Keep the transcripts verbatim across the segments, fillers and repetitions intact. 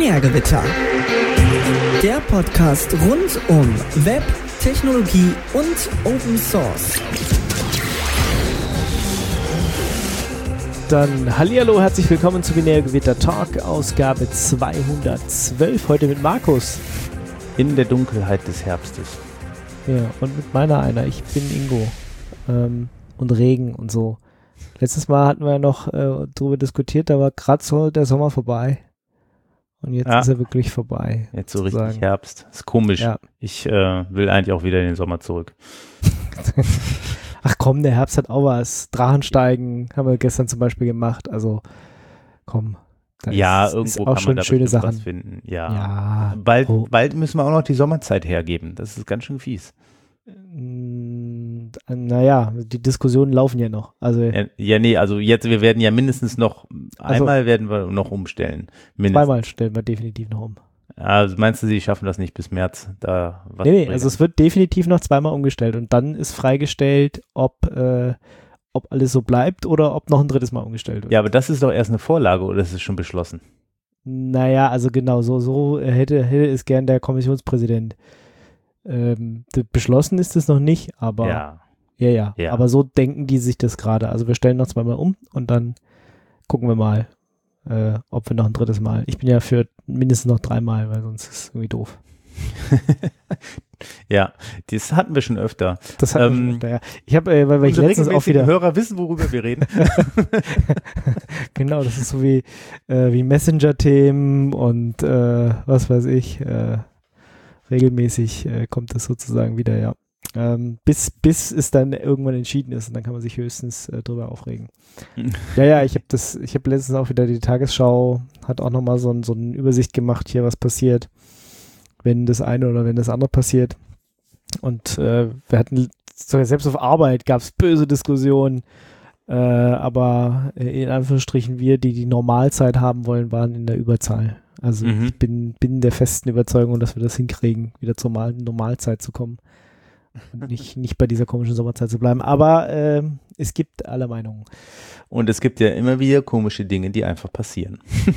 Binärgewitter. Der Podcast rund um Web, Technologie und Open Source. Dann hallihallo, herzlich willkommen zu Binärgewitter Talk, Ausgabe zweihundertzwölf, heute mit Markus. In der Dunkelheit des Herbstes. Ja, und mit meiner einer, ich bin Ingo. Ähm, und Regen und so. Letztes Mal hatten wir ja noch äh, darüber diskutiert, da war gerade so der Sommer vorbei. Und jetzt ja. ist er wirklich vorbei. Jetzt so sozusagen. Richtig Herbst. Ist komisch. Ja. Ich äh, will eigentlich auch wieder in den Sommer zurück. Ach komm, der Herbst hat auch was. Drachensteigen haben wir gestern zum Beispiel gemacht. Also komm. Ja, ist, irgendwo ist auch kann schon man da schöne Sachen was finden. Ja. ja bald, oh. bald müssen wir auch noch die Sommerzeit hergeben. Das ist ganz schön fies. Naja, die Diskussionen laufen ja noch. Also ja, ja, nee, also jetzt, wir werden ja mindestens noch, also, einmal werden wir noch umstellen. Mindestens. Zweimal stellen wir definitiv noch um. Also meinst du, sie schaffen das nicht bis März? Da was nee, nee, also es wird definitiv noch zweimal umgestellt und dann ist freigestellt, ob, äh, ob alles so bleibt oder ob noch ein drittes Mal umgestellt wird. Ja, aber das ist doch erst eine Vorlage oder ist es schon beschlossen? Naja, also genau, so, so hätte, hätte es gern der Kommissionspräsident. Ähm, beschlossen ist es noch nicht, aber ja. Ja, ja, ja, aber so denken die sich das gerade. Also wir stellen noch zweimal um und dann gucken wir mal, äh, ob wir noch ein drittes Mal. Ich bin ja für mindestens noch dreimal, weil sonst ist es irgendwie doof. Ja, das hatten wir schon öfter. Das hatten ähm, wir schon öfter, ja. Ich habe, äh, weil, weil ich letztens auch wieder Hörer wissen, worüber wir reden. Genau, das ist so wie, äh, wie Messenger-Themen und äh, was weiß ich, äh, regelmäßig äh, kommt das sozusagen wieder, ja. Ähm, bis, bis es dann irgendwann entschieden ist und dann kann man sich höchstens äh, drüber aufregen. ja, ja, ich habe das, ich habe letztens auch wieder die Tagesschau, hat auch nochmal so, ein, so eine Übersicht gemacht hier, was passiert, wenn das eine oder wenn das andere passiert. Und äh, wir hatten, sogar selbst auf Arbeit gab es böse Diskussionen, äh, aber in Anführungsstrichen wir, die die Normalzeit haben wollen, waren in der Überzahl. Also mhm. ich bin, bin der festen Überzeugung, dass wir das hinkriegen, wieder zur normalen Normalzeit zu kommen. Und nicht, nicht bei dieser komischen Sommerzeit zu bleiben. Aber äh, es gibt alle Meinungen. Und es gibt ja immer wieder komische Dinge, die einfach passieren.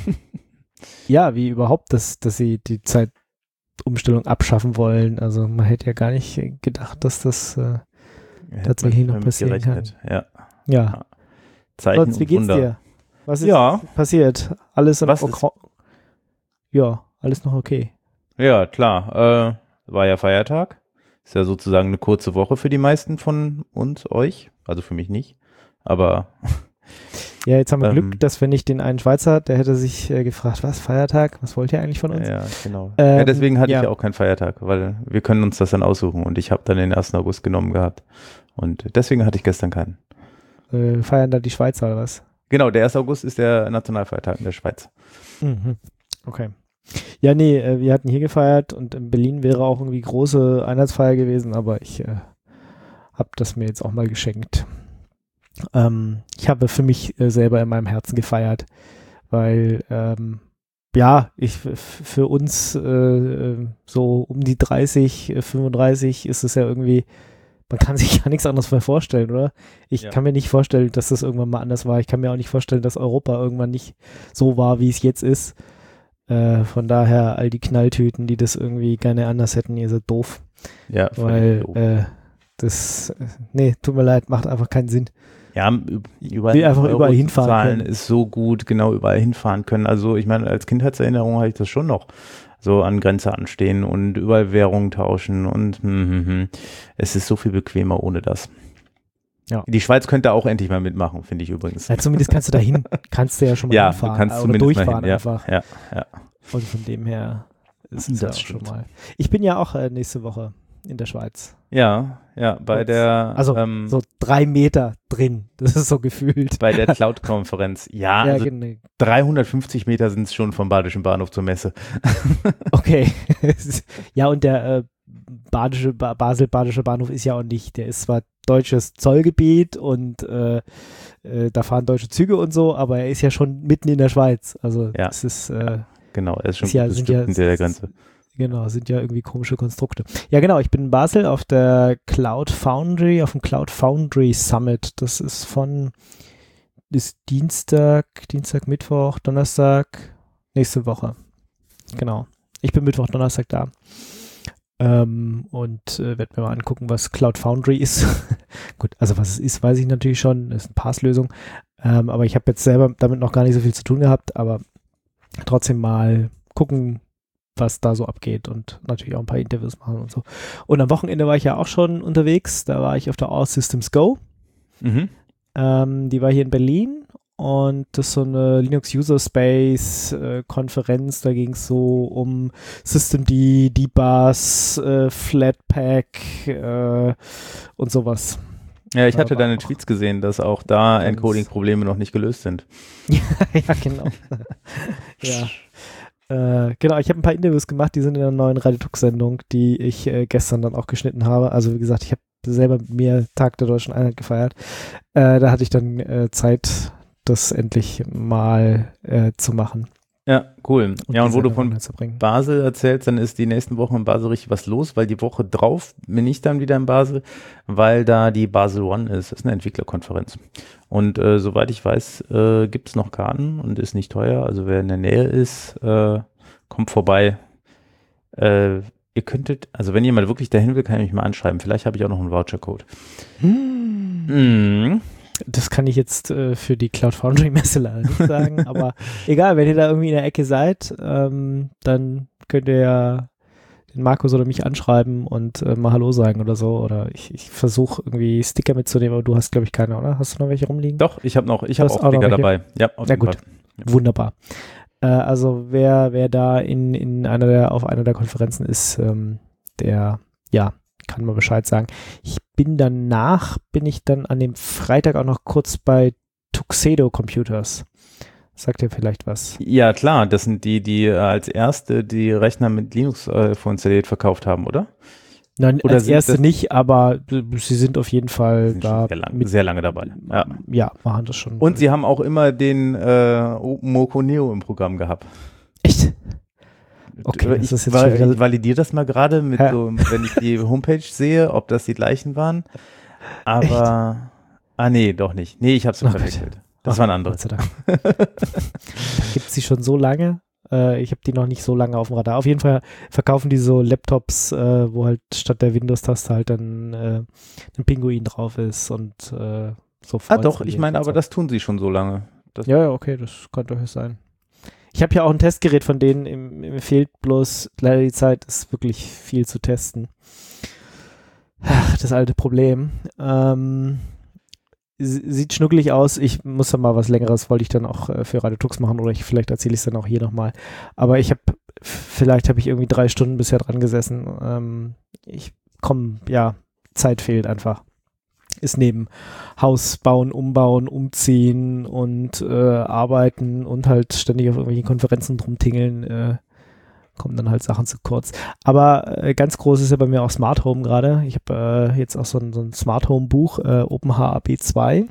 Ja, wie überhaupt, dass, dass sie die Zeitumstellung abschaffen wollen. Also man hätte ja gar nicht gedacht, dass das äh, tatsächlich noch passieren kann. Ja. Ja. Zeichen Sonst, wie geht's Wunder. dir? Was ist ja. passiert? Alles noch Was okay? Ja, alles noch okay. Ja, klar. Äh, war ja Feiertag. Ist ja sozusagen eine kurze Woche für die meisten von uns, euch. Also für mich nicht. Aber ja, jetzt haben wir ähm, Glück, dass wir nicht den einen Schweizer, der hätte sich äh, gefragt, was, Feiertag? Was wollt ihr eigentlich von uns? Ja, genau. Ähm, ja, deswegen hatte ja. ich ja auch keinen Feiertag, weil wir können uns das dann aussuchen und ich habe dann den ersten August genommen gehabt. Und deswegen hatte ich gestern keinen. Äh, feiern da die Schweizer oder was? Genau, der erste August ist der Nationalfeiertag in der Schweiz. Mhm. Okay. Ja, nee, äh, wir hatten hier gefeiert und in Berlin wäre auch irgendwie große Einheitsfeier gewesen, aber ich äh, habe das mir jetzt auch mal geschenkt. Ähm, ich habe für mich äh, selber in meinem Herzen gefeiert, weil ähm, ja, ich f- für uns äh, so um die dreißig, fünfunddreißig ist es ja irgendwie, man kann sich ja nichts anderes mehr vorstellen, oder? Ich ja. kann mir nicht vorstellen, dass das irgendwann mal anders war. Ich kann mir auch nicht vorstellen, dass Europa irgendwann nicht so war, wie es jetzt ist. Äh, von daher, all die Knalltüten, die das irgendwie gerne anders hätten, ihr seid doof. Ja, weil doof. Äh, das, nee, tut mir leid, macht einfach keinen Sinn. Ja, überall, will einfach überall hinfahren Zahlen können. Ist so gut, genau überall hinfahren können. Also ich meine, als Kindheitserinnerung habe ich das schon noch so an Grenze anstehen und überall Währungen tauschen und hm, hm, hm. Es ist so viel bequemer ohne das. Ja. Die Schweiz könnte auch endlich mal mitmachen, finde ich übrigens. Ja, zumindest kannst du da hin, kannst du ja schon mal ja, hinfahren. Du kannst oder zumindest durchfahren mal hin. Ja, einfach. Ja, ja. Und von dem her ist es das ja stimmt. schon mal. Ich bin ja auch äh, nächste Woche in der Schweiz. Ja, ja, bei Und, der Also ähm, so drei Meter drin, das ist so gefühlt. Bei der Cloud-Konferenz. Ja, ja also genau. dreihundertfünfzig Meter sind es schon vom Badischen Bahnhof zur Messe. Okay. Ja, und der äh, Badische, ba- Basel-Badische Bahnhof ist ja auch nicht, der ist zwar deutsches Zollgebiet und äh, äh, da fahren deutsche Züge und so, aber er ist ja schon mitten in der Schweiz. Also ja. das ist äh, genau, er ist schon ist ja, ein sind Stück ja, hinter der Grenze. Genau, sind ja irgendwie komische Konstrukte. Ja, genau, ich bin in Basel auf der Cloud Foundry, auf dem Cloud Foundry Summit. Das ist von ist Dienstag, Dienstag, Mittwoch, Donnerstag, nächste Woche. genau. Ich bin Mittwoch, Donnerstag da. Ähm, und äh, werde mir mal angucken, was Cloud Foundry ist. Gut, also was es ist, weiß ich natürlich schon. Das ist eine Pass-Lösung. Ähm, aber ich habe jetzt selber damit noch gar nicht so viel zu tun gehabt, aber trotzdem mal gucken, was da so abgeht und natürlich auch ein paar Interviews machen und so. Und am Wochenende war ich ja auch schon unterwegs. Da war ich auf der All Systems Go. Mhm. Ähm, die war hier in Berlin und das ist so eine Linux User Space äh, Konferenz. Da ging es so um Systemd, D-Bus, äh, Flatpak äh, und sowas. Ja, ich hatte Aber deine auch Tweets gesehen, dass auch da ganz- Encoding-Probleme noch nicht gelöst sind. Ja, genau. ja. Äh, genau, ich habe ein paar Interviews gemacht, die sind in der neuen Radio-Tux-Sendung, die ich äh, gestern dann auch geschnitten habe. Also wie gesagt, ich habe selber mit mir Tag der Deutschen Einheit gefeiert. Äh, da hatte ich dann äh, Zeit, das endlich mal äh, zu machen. Ja, cool. Und Ja, und die wo du Sendung von online zu bringen. Basel erzählst, dann ist die nächsten Wochen in Basel richtig was los, weil die Woche drauf bin ich dann wieder in Basel, weil da die Basel One ist. Das ist eine Entwicklerkonferenz. Und äh, soweit ich weiß, äh, gibt es noch Karten und ist nicht teuer. Also wer in der Nähe ist, äh, kommt vorbei. Äh, ihr könntet, also wenn jemand wirklich dahin will, kann ich mich mal anschreiben. Vielleicht habe ich auch noch einen Vouchercode. Hm. Mhm. Das kann ich jetzt äh, für die Cloud Foundry Messe leider nicht sagen, aber egal, wenn ihr da irgendwie in der Ecke seid, ähm, dann könnt ihr ja den Markus oder mich anschreiben und äh, mal Hallo sagen oder so. Oder ich, ich versuche irgendwie Sticker mitzunehmen, aber du hast, glaube ich, keine, oder? Hast du noch welche rumliegen? Doch, ich habe noch, ich Du habe hast auch auch noch Sticker welche? dabei. Ja, auf Na jeden gut. Fall. Wunderbar. Äh, also wer, wer da in, in einer der, auf einer der Konferenzen ist, ähm, der, ja, kann mal Bescheid sagen. Ich bin danach, bin ich dann an dem Freitag auch noch kurz bei Tuxedo Computers. Sagt ihr vielleicht was? Ja, klar, das sind die, die äh, als erste die Rechner mit Linux äh, vorinstalliert verkauft haben, oder? Nein, Oder als sind erste das- nicht, aber sie sind auf jeden Fall Sind da schon sehr, lang, mit, sehr lange dabei. Ja. ja, machen das schon. Und sie haben auch immer den äh, Moco Neo im Programm gehabt. Echt? Okay, ich, das ist jetzt val- schon ich validiere das mal gerade mit Hä? so, wenn ich die Homepage sehe, ob das die gleichen waren. Aber, ah nee, doch nicht. Nee, ich habe es Oh Gott. verwechselt. Das Ach, waren andere. Gott sei Dank. Gibt es die schon so lange? Äh, ich habe die noch nicht so lange auf dem Radar. Auf jeden Fall verkaufen die so Laptops, äh, wo halt statt der Windows-Taste halt dann äh, ein Pinguin drauf ist und äh, so. Ah doch, ich meine, aber so. das tun sie schon so lange. Das Ja, ja, okay, das kann durchaus sein. Ich habe ja auch ein Testgerät von denen, im- mir fehlt bloß leider die Zeit, ist wirklich viel zu testen. Ach, das alte Problem. Ähm, s- sieht schnuckelig aus. Ich muss da mal was Längeres, wollte ich dann auch äh, für Radio Tux machen oder ich, vielleicht erzähle ich es dann auch hier nochmal. Aber ich habe, vielleicht habe ich irgendwie drei Stunden bisher dran gesessen. Ähm, ich komme, ja, Zeit fehlt einfach. Ist neben Haus bauen, umbauen, umziehen und äh, arbeiten und halt ständig auf irgendwelchen Konferenzen rumtingeln, äh, kommen dann halt Sachen zu kurz. Aber äh, ganz groß ist ja bei mir auch Smart Home gerade. Ich habe äh, jetzt auch so ein, so ein Smart Home Buch, äh, OpenHAB zwei.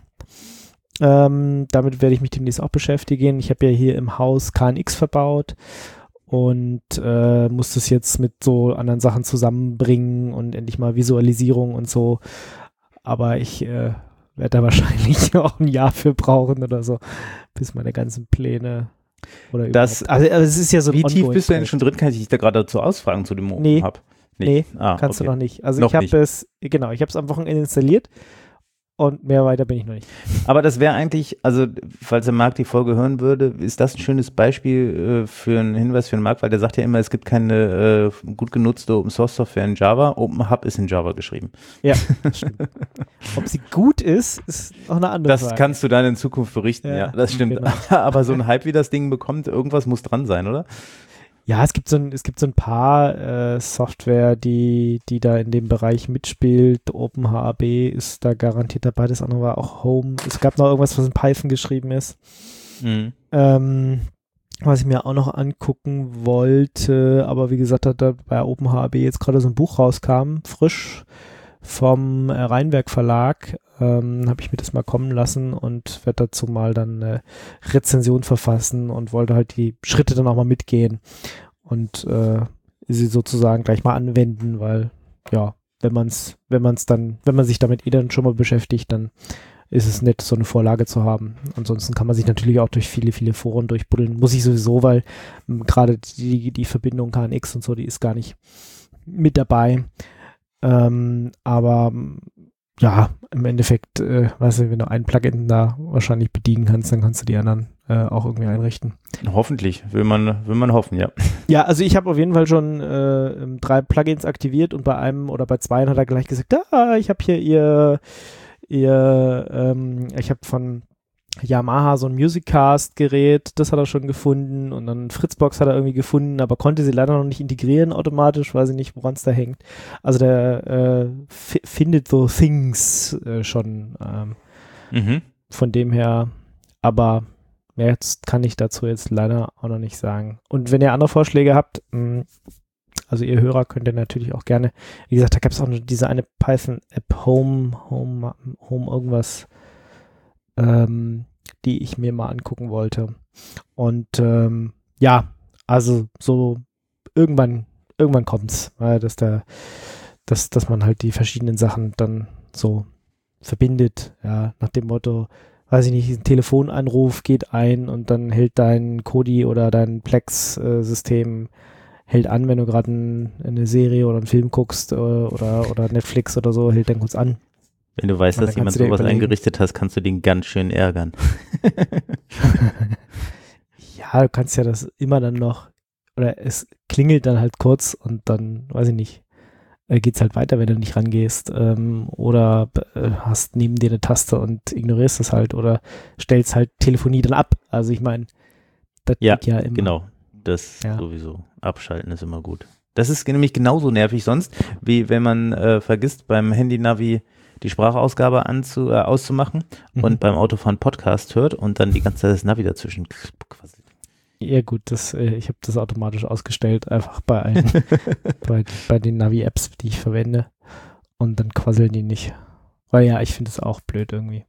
Ähm, damit werde ich mich demnächst auch beschäftigen. Ich habe ja hier im Haus K N X verbaut und äh, muss das jetzt mit so anderen Sachen zusammenbringen und endlich mal Visualisierung und so. Aber ich äh, werde da wahrscheinlich auch ein Jahr für brauchen oder so, bis meine ganzen Pläne oder Das- überhaupt. Also, also es ist ja so ein Wie tief ongoing bist du denn Projekt. schon drin? Kann ich dich da gerade dazu ausfragen zu dem Open Nee. Hub? Nee, ah, kannst okay. du noch nicht. Also Noch ich nicht. habe es, genau, ich habe es am Wochenende installiert und mehr weiter bin ich noch nicht. Aber das wäre eigentlich, also falls der Marc die Folge hören würde, ist das ein schönes Beispiel äh, für einen Hinweis für den Marc, weil der sagt ja immer, es gibt keine äh, gut genutzte Open Source Software in Java. Open Hub ist in Java geschrieben. Ja, das stimmt. Ob sie gut ist, ist noch eine andere Das Frage. kannst du dann in Zukunft berichten, ja, Ja, das stimmt. genau. Aber so ein Hype, wie das Ding bekommt, irgendwas muss dran sein, oder? Ja, es gibt so ein, es gibt so ein paar äh, Software, die, die da in dem Bereich mitspielt. OpenHAB ist da garantiert dabei. Das andere war auch Home. Es gab noch irgendwas, was in Python geschrieben ist. Mhm. Ähm, was ich mir auch noch angucken wollte, aber wie gesagt, da, da bei OpenHAB jetzt gerade so ein Buch rauskam, frisch vom äh, Rheinwerk Verlag, ähm, habe ich mir das mal kommen lassen und werde dazu mal dann eine Rezension verfassen und wollte halt die Schritte dann auch mal mitgehen und äh, sie sozusagen gleich mal anwenden, weil ja, wenn man es, wenn man es dann, wenn man sich damit eh dann schon mal beschäftigt, dann ist es nett, so eine Vorlage zu haben. Ansonsten kann man sich natürlich auch durch viele, viele Foren durchbuddeln. Muss ich sowieso, weil ähm, gerade die, die Verbindung K N X und so, die ist gar nicht mit dabei. Ähm, aber ja, im Endeffekt, äh, weißt du, wenn du ein Plugin da wahrscheinlich bedienen kannst, dann kannst du die anderen äh, auch irgendwie einrichten. Hoffentlich, will man, will man hoffen, ja. Ja, also ich habe auf jeden Fall schon äh, drei Plugins aktiviert und bei einem oder bei zwei hat er gleich gesagt, ah, ich habe hier ihr, ihr ähm, ich habe von Yamaha so ein Musicast-Gerät, das hat er schon gefunden und dann Fritzbox hat er irgendwie gefunden, aber konnte sie leider noch nicht integrieren automatisch, weiß ich nicht, woran es da hängt. Also der äh, f- findet so Things äh, schon ähm, Mhm. von dem her, aber mehr jetzt kann ich dazu jetzt leider auch noch nicht sagen. Und wenn ihr andere Vorschläge habt, mh, also ihr Hörer könnt ihr natürlich auch gerne, wie gesagt, da gab es auch noch diese eine Python-App Home, Home, Home irgendwas, ähm, die ich mir mal angucken wollte. Und ähm, ja, also so irgendwann, irgendwann kommt's, weil dass da, dass, dass man halt die verschiedenen Sachen dann so verbindet, ja, nach dem Motto, weiß ich nicht, ein Telefonanruf geht ein und dann hält dein Kodi oder dein Plex-System hält an, wenn du gerade ein, eine Serie oder einen Film guckst äh, oder, oder Netflix oder so, hält dann kurz an. Wenn du weißt, Und dass dann jemand kannst du dir sowas überlegen- eingerichtet hast, kannst du den ganz schön ärgern. Ja, du kannst ja das immer dann noch, oder es klingelt dann halt kurz und dann, weiß ich nicht, äh, geht's halt weiter, wenn du nicht rangehst, ähm, oder äh, hast neben dir eine Taste und ignorierst es halt oder stellst halt Telefonie dann ab. Also ich meine, das Ja, geht ja immer. Genau, das Ja. sowieso. Abschalten ist immer gut. Das ist nämlich genauso nervig sonst, wie wenn man äh, vergisst, beim Handy-Navi die Sprachausgabe anzu, äh, auszumachen Mhm. und beim Autofahren Podcast hört und dann die ganze Zeit das Navi dazwischen quasselt. Ja gut, das, äh, ich habe das automatisch ausgestellt, einfach bei allen, bei, bei den Navi-Apps, die ich verwende. Und dann quasseln die nicht. Weil ja, ich finde es auch blöd irgendwie.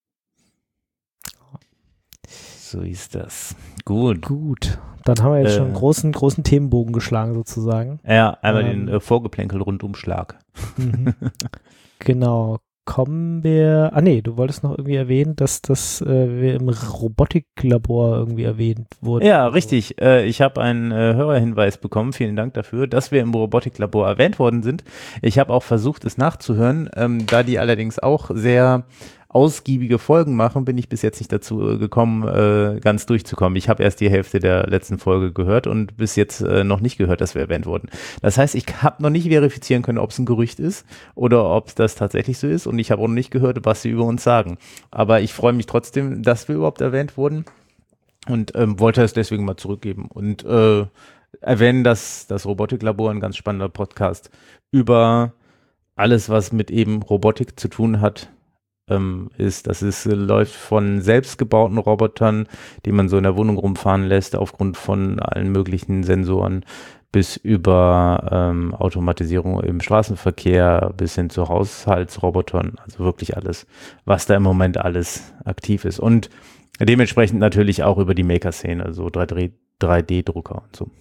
So ist das. Gut. Gut, dann haben wir jetzt Äh. schon einen großen, großen Themenbogen geschlagen sozusagen. Ja, einmal Ähm. den äh, Vorgeplänkel-Rundumschlag. Mhm. Genau. Kommen wir, ah nee, du wolltest noch irgendwie erwähnen, dass das äh, wir im Robotiklabor irgendwie erwähnt wurden. Ja, richtig. Äh, ich habe einen äh, Hörerhinweis bekommen. Vielen Dank dafür, dass wir im Robotiklabor erwähnt worden sind. Ich habe auch versucht, es nachzuhören. Ähm, da die allerdings auch sehr ausgiebige Folgen machen, bin ich bis jetzt nicht dazu äh, gekommen, äh, ganz durchzukommen. Ich habe erst die Hälfte der letzten Folge gehört und bis jetzt äh, noch nicht gehört, dass wir erwähnt wurden. Das heißt, ich habe noch nicht verifizieren können, ob es ein Gerücht ist oder ob das tatsächlich so ist und ich habe auch noch nicht gehört, was sie über uns sagen. Aber ich freue mich trotzdem, dass wir überhaupt erwähnt wurden und ähm, wollte es deswegen mal zurückgeben und äh, erwähnen, dass das Robotiklabor ein ganz spannender Podcast über alles, was mit eben Robotik zu tun hat, ähm, ist. Das ist, äh, läuft von selbstgebauten Robotern, die man so in der Wohnung rumfahren lässt, aufgrund von allen möglichen Sensoren, bis über ähm, Automatisierung im Straßenverkehr, bis hin zu Haushaltsrobotern, also wirklich alles, was da im Moment alles aktiv ist. Und dementsprechend natürlich auch über die Maker-Szene, also drei D-Drucker und so.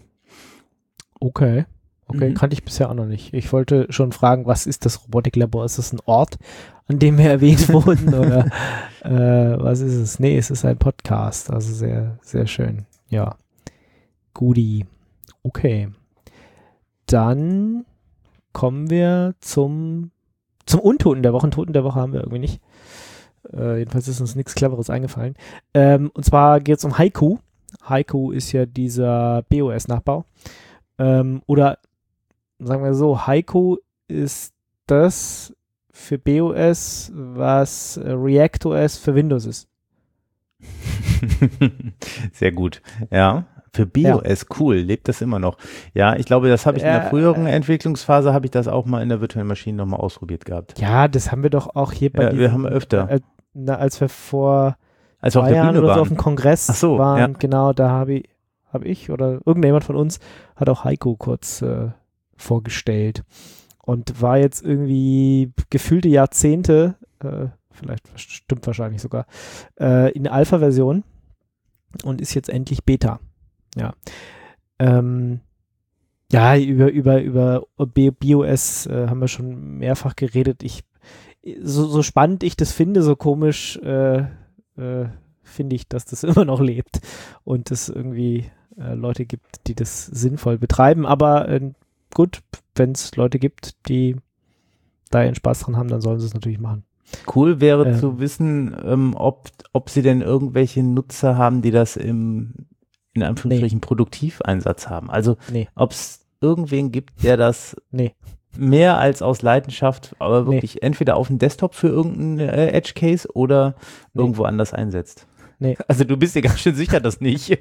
Okay. Okay, Mhm. kannte ich bisher auch noch nicht. Ich wollte schon fragen, was ist das Robotiklabor? Ist es ein Ort, an dem wir erwähnt wurden oder äh, was ist es? Nee, es ist ein Podcast, also sehr, sehr schön. Ja, Guti. Okay. Dann kommen wir zum, zum Untoten der Woche. Einen Toten der Woche haben wir irgendwie nicht. Äh, jedenfalls ist uns nichts Cleveres eingefallen. Ähm, und zwar geht es um Haiku. Haiku ist ja dieser B O S-Nachbau. Ähm, oder sagen wir so, Haiku ist das für B O S, was äh, ReactOS für Windows ist. Sehr gut. Ja, für BIOS, cool, lebt das immer noch. Ja, ich glaube, das habe ich in der Ja, früheren äh, Entwicklungsphase, habe ich das auch mal in der virtuellen Maschine nochmal ausprobiert gehabt. Ja, das haben wir doch auch hier bei Ja, wir diesem- haben öfter. Äh, na, als wir vor Als wir auf zwei der Jahren Bühne oder so auf dem waren. Kongress Ach so, waren, ja. genau, da habe ich, hab ich oder irgendjemand von uns hat auch Haiku kurz äh, vorgestellt und war jetzt irgendwie gefühlte Jahrzehnte, äh, vielleicht stimmt wahrscheinlich sogar, äh, in Alpha-Version und ist jetzt endlich Beta. Ja. Ähm, ja, über, über, über B- BIOS äh, haben wir schon mehrfach geredet. Ich so, so spannend ich das finde, so komisch äh, äh, finde ich, dass das immer noch lebt und es irgendwie äh, Leute gibt, die das sinnvoll betreiben. Aber äh, gut, wenn es Leute gibt, die da ihren Spaß dran haben, dann sollen sie es natürlich machen. Cool wäre Ähm. zu wissen, ähm, ob, ob sie denn irgendwelche Nutzer haben, die das im, in Anführungsstrichen, Produktiveinsatz haben. Also Nee. ob es irgendwen gibt, der das Nee. mehr als aus Leidenschaft, aber wirklich entweder auf dem Desktop für irgendeinen äh, Edge-Case oder Nee. irgendwo anders einsetzt. Nee. Also du bist dir ganz schön sicher, dass nicht.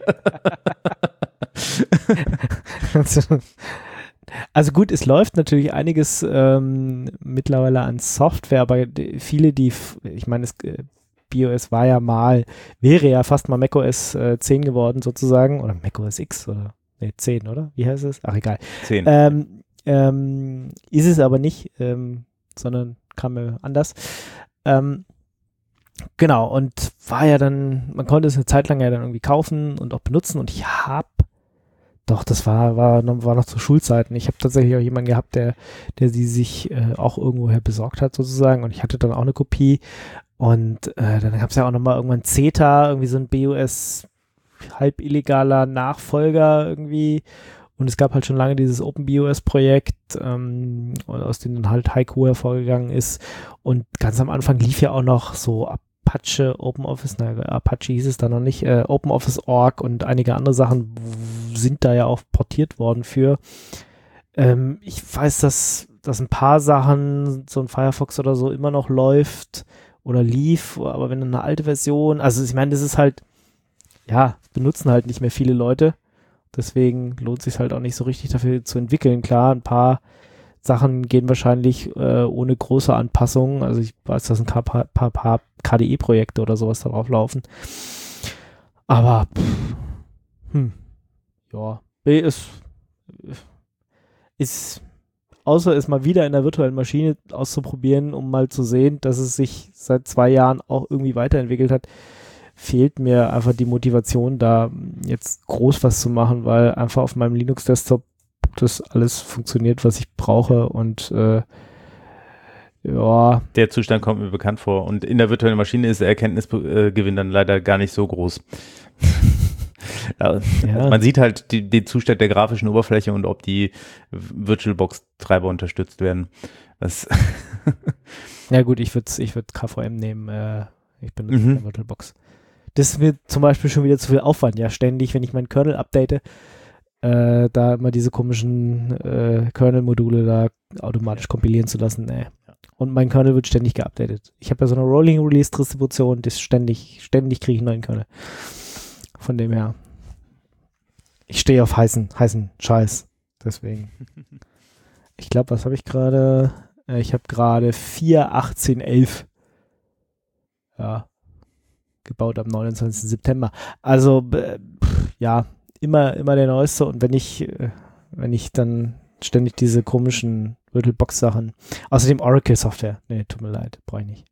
Also gut, es läuft natürlich einiges ähm, mittlerweile an Software, aber die, viele, die, f- ich meine, es, äh, BeOS war ja mal, wäre ja fast mal macOS äh, zehn geworden sozusagen, oder macOS X oder, nee, zehn, oder? Wie heißt es? Ach, egal. Zehn. Ähm, ähm, ist es aber nicht, ähm, sondern kam mir anders. Ähm, genau, und war ja dann, man konnte es eine Zeit lang ja dann irgendwie kaufen und auch benutzen und ich habe Doch, das war, war, noch, war noch zu Schulzeiten. Ich habe tatsächlich auch jemanden gehabt, der, der sie sich äh, auch irgendwoher besorgt hat sozusagen und ich hatte dann auch eine Kopie und äh, dann gab es ja auch nochmal irgendwann Zeta, irgendwie so ein BeOS halb illegaler Nachfolger irgendwie und es gab halt schon lange dieses OpenBeOS-Projekt, ähm, aus dem dann halt Haiku hervorgegangen ist und ganz am Anfang lief ja auch noch so Apache OpenOffice, na, Apache hieß es da noch nicht, äh, OpenOffice Punkt org und einige andere Sachen w- sind da ja auch portiert worden für. Ähm, ich weiß, dass, dass ein paar Sachen, so ein Firefox oder so, immer noch läuft oder lief, aber wenn eine alte Version, also ich meine, das ist halt, ja, benutzen halt nicht mehr viele Leute, deswegen lohnt es sich halt auch nicht so richtig dafür zu entwickeln. Klar, ein paar Sachen gehen wahrscheinlich äh, ohne große Anpassungen. Also ich weiß, dass ein paar, paar, paar K D E-Projekte oder sowas darauf laufen. Aber pff, hm, ja, B ist, ist, außer es mal wieder in der virtuellen Maschine auszuprobieren, um mal zu sehen, dass es sich seit zwei Jahren auch irgendwie weiterentwickelt hat, fehlt mir einfach die Motivation, da jetzt groß was zu machen, weil einfach auf meinem Linux-Desktop das alles funktioniert, was ich brauche und äh, ja. Der Zustand kommt mir bekannt vor und in der virtuellen Maschine ist der Erkenntnisgewinn dann leider gar nicht so groß. Ja, Ja. Man sieht halt die, den Zustand der grafischen Oberfläche und ob die VirtualBox-Treiber unterstützt werden. Das Ja gut, ich würde ich würd K V M nehmen, äh, ich benutze Mhm. eine VirtualBox. Das ist mir zum Beispiel schon wieder zu viel Aufwand, ja ständig, wenn ich meinen Kernel update, Äh, da immer diese komischen äh, Kernel-Module da automatisch kompilieren zu lassen. Nee. Und mein Kernel wird ständig geupdatet. Ich habe ja so eine Rolling-Release-Distribution, das ständig, ständig kriege ich einen neuen Kernel. Von dem her. Ich stehe auf heißen, heißen Scheiß. Deswegen. Ich glaube, was habe ich gerade? Äh, ich habe gerade vier Punkt achtzehn Punkt elf. Ja. Gebaut am neunundzwanzigsten September. Also, äh, pff, ja. Immer, immer der neueste und wenn ich, äh, wenn ich dann ständig diese komischen VirtualBox-Sachen, außerdem Oracle-Software, nee, tut mir leid, brauche ich nicht.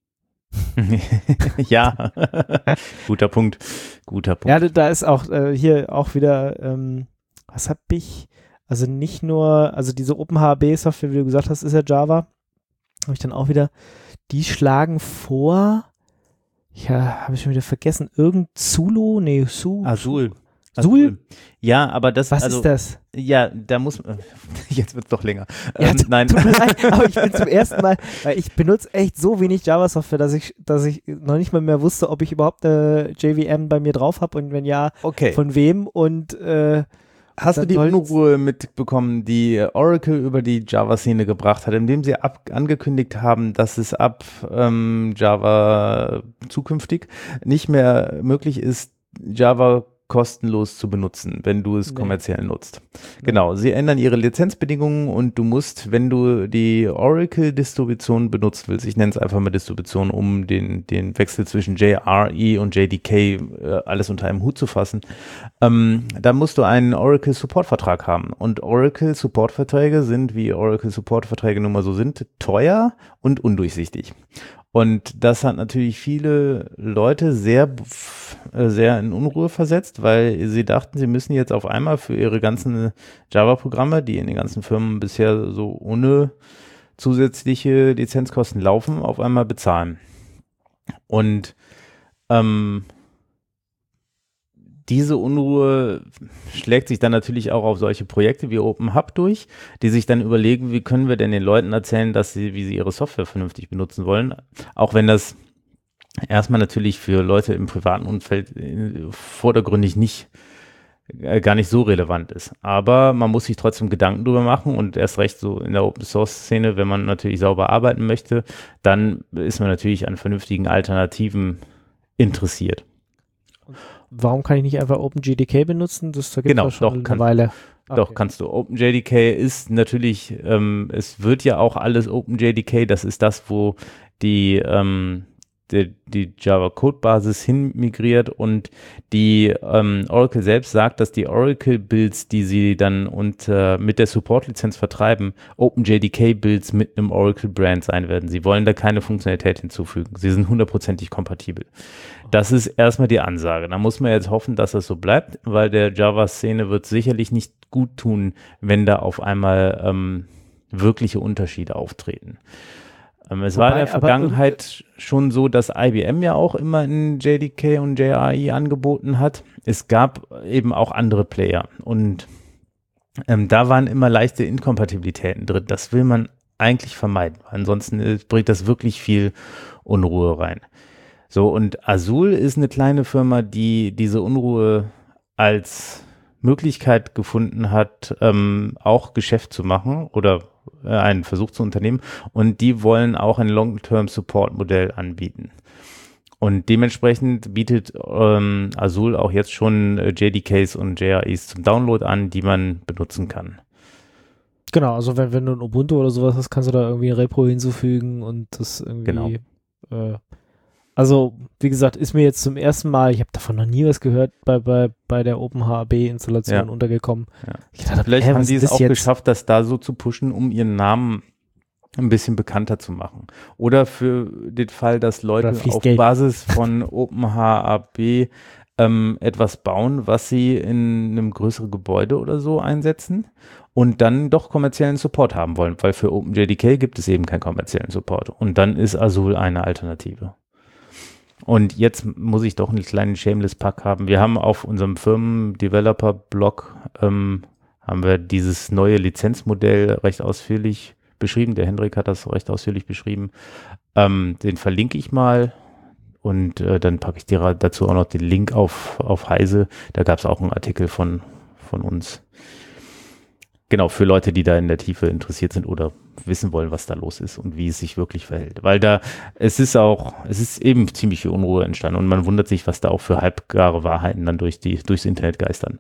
Ja, guter Punkt, guter Punkt. Ja, da, da ist auch äh, hier auch wieder, ähm, was hab ich, also nicht nur, also diese OpenHB-Software, wie du gesagt hast, ist ja Java, habe ich dann auch wieder, die schlagen vor, ja, habe ich schon wieder vergessen, irgend Zulu, nee, Su, Azul. Azul? Ja, aber das, Was also, ist das? Ja, da muss, jetzt wird es doch länger. Ja, ähm, t- nein. Tut mir leid, aber ich bin zum ersten Mal, weil ich benutze echt so wenig Java-Software, dass ich, dass ich noch nicht mal mehr wusste, ob ich überhaupt eine J V M bei mir drauf habe und wenn ja, Okay. von wem und äh, Hast du dann die soll's- Unruhe mitbekommen, die Oracle über die Java-Szene gebracht hat, indem sie ab, angekündigt haben, dass es ab ähm, Java zukünftig nicht mehr möglich ist, Java kostenlos zu benutzen, wenn du es Nee. kommerziell nutzt. Genau, sie ändern ihre Lizenzbedingungen und du musst, wenn du die Oracle-Distribution benutzen willst, ich nenne es einfach mal Distribution, um den, den Wechsel zwischen J R E und J D K äh, alles unter einem Hut zu fassen, ähm, da musst du einen Oracle-Support-Vertrag haben. Und Oracle-Support-Verträge sind, wie Oracle-Support-Verträge nun mal so sind, teuer und undurchsichtig. Und das hat natürlich viele Leute sehr, sehr in Unruhe versetzt, weil sie dachten, sie müssen jetzt auf einmal für ihre ganzen Java-Programme, die in den ganzen Firmen bisher so ohne zusätzliche Lizenzkosten laufen, auf einmal bezahlen. Und ähm, diese Unruhe schlägt sich dann natürlich auch auf solche Projekte wie OpenHub durch, die sich dann überlegen, wie können wir denn den Leuten erzählen, dass sie, wie sie ihre Software vernünftig benutzen wollen, auch wenn das erstmal natürlich für Leute im privaten Umfeld vordergründig nicht, äh, gar nicht so relevant ist. Aber man muss sich trotzdem Gedanken drüber machen und erst recht so in der Open-Source-Szene, wenn man natürlich sauber arbeiten möchte, dann ist man natürlich an vernünftigen Alternativen interessiert. Warum kann ich nicht einfach OpenJDK benutzen? Das da gibt's Genau, doch schon doch, eine kann, Weile. Doch, Okay. kannst du. OpenJDK ist natürlich, ähm, es wird ja auch alles OpenJDK, das ist das, wo die, ähm, die, die Java-Code-Basis hin migriert und die ähm, Oracle selbst sagt, dass die Oracle-Builds, die sie dann unter, mit der Support-Lizenz vertreiben, OpenJDK-Builds mit einem Oracle-Brand sein werden. Sie wollen da keine Funktionalität hinzufügen. Sie sind hundertprozentig kompatibel. Das ist erstmal die Ansage. Da muss man jetzt hoffen, dass das so bleibt, weil der Java-Szene wird sicherlich nicht gut tun, wenn da auf einmal ähm, wirkliche Unterschiede auftreten. Ähm, es Wobei, war in der Vergangenheit schon so, dass I B M ja auch immer in J D K und J R E angeboten hat. Es gab eben auch andere Player und ähm, da waren immer leichte Inkompatibilitäten drin. Das will man eigentlich vermeiden. Ansonsten äh, bringt das wirklich viel Unruhe rein. So, und Azul ist eine kleine Firma, die diese Unruhe als Möglichkeit gefunden hat, ähm, auch Geschäft zu machen oder äh, einen Versuch zu unternehmen. Und die wollen auch ein Long-Term-Support-Modell anbieten. Und dementsprechend bietet ähm, Azul auch jetzt schon äh, J D Ks und J R Es zum Download an, die man benutzen kann. Genau, also wenn, wenn du ein Ubuntu oder sowas hast, kannst du da irgendwie ein Repo hinzufügen und das irgendwie Genau. äh, also, wie gesagt, ist mir jetzt zum ersten Mal, ich habe davon noch nie was gehört, bei, bei, bei der OpenHAB-Installation Ja. untergekommen. Ja. Ich dachte, Vielleicht hä, haben was die ist es das auch jetzt? geschafft, das da so zu pushen, um ihren Namen ein bisschen bekannter zu machen. Oder für den Fall, dass Leute Oder fließt auf Geld. Basis von OpenHAB ähm, etwas bauen, was sie in einem größeren Gebäude oder so einsetzen und dann doch kommerziellen Support haben wollen, weil für OpenJDK gibt es eben keinen kommerziellen Support. Und dann ist Azul eine Alternative. Und jetzt muss ich doch einen kleinen Shameless-Pack haben. Wir haben auf unserem Firmen-Developer-Blog ähm, haben wir dieses neue Lizenzmodell recht ausführlich beschrieben. Der Hendrik hat das recht ausführlich beschrieben. Ähm, den verlinke ich mal und äh, dann packe ich dir dazu auch noch den Link auf, auf Heise. Da gab es auch einen Artikel von, von uns. Genau, für Leute, die da in der Tiefe interessiert sind oder wissen wollen, was da los ist und wie es sich wirklich verhält. Weil da, es ist auch, es ist eben ziemlich viel Unruhe entstanden und man wundert sich, was da auch für halbgare Wahrheiten dann durch die, durchs Internet geistern.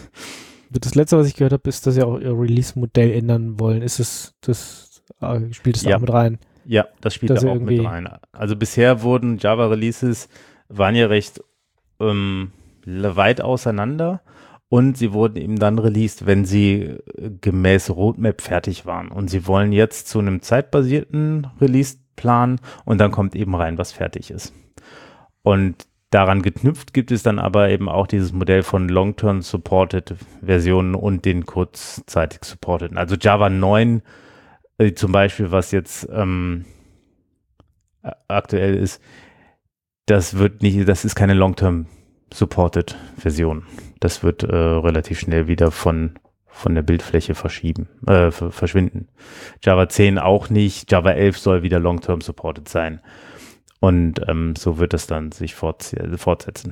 Das letzte, was ich gehört habe, ist, dass sie auch ihr Release-Modell ändern wollen. Ist es, das, äh, spielt es da Ja. auch mit rein? Ja, das spielt Dass da er auch mit irgendwie- rein. Also bisher wurden Java-Releases, waren ja recht ähm, weit auseinander und sie wurden eben dann released, wenn sie äh, gemäß Roadmap fertig waren. Und sie wollen jetzt zu einem zeitbasierten Release-Plan und dann kommt eben rein, was fertig ist. Und daran geknüpft gibt es dann aber eben auch dieses Modell von Long-Term Supported Versionen und den kurzzeitig supporteten. Also Java neun äh, zum Beispiel, was jetzt ähm, a- aktuell ist, das wird nicht, das ist keine Long-Term Supported Version. Das wird äh, relativ schnell wieder von von der Bildfläche verschieben, äh, ver- verschwinden. Java zehn auch nicht, Java elf soll wieder Long-Term Supported sein. Und ähm, so wird es dann sich fortz- fortsetzen.